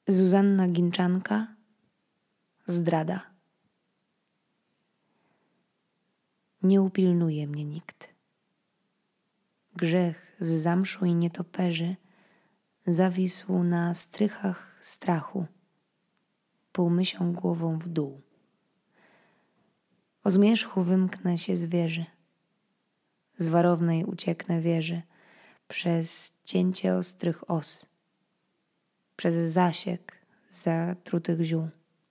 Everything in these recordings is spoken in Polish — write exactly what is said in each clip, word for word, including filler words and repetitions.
Zuzanna Ginczanka. Zdrada. Nie upilnuje mnie nikt. Grzech z zamszu i nietoperzy zawisł na strychach strachu, półmysią głową w dół. O zmierzchu wymknę się z wieży, z warownej ucieknę wieży, przez cięcie ostrych os, przez zasiek zatrutych ziół.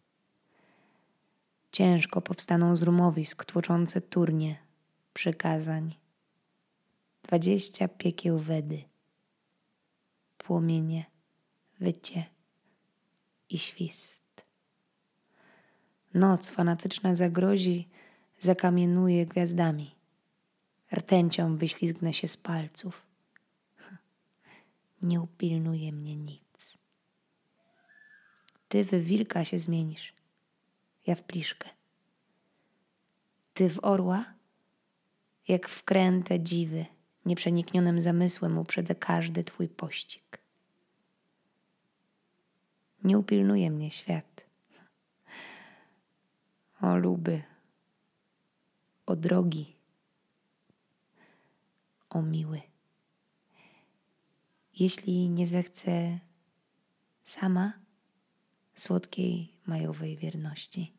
Ciężko powstaną z rumowisk tłoczące turnie przykazań. Dwadzieścia piekieł Wedy, płomienie, wycie i świst. Noc fanatyczna zagrozi, zakamienuje gwiazdami. Rtęcią wyślizgnę się z palców. Nie upilnuje mnie nic. Ty w wilka się zmienisz, ja w pliszkę. Ty w orła, jak wkręte dziwy, nieprzeniknionym zamysłem uprzedzę każdy twój pościg. Nie upilnuje mnie świat. O luby, o drogi, o miły. Jeśli nie zechcę sama słodkiej majowej wierności.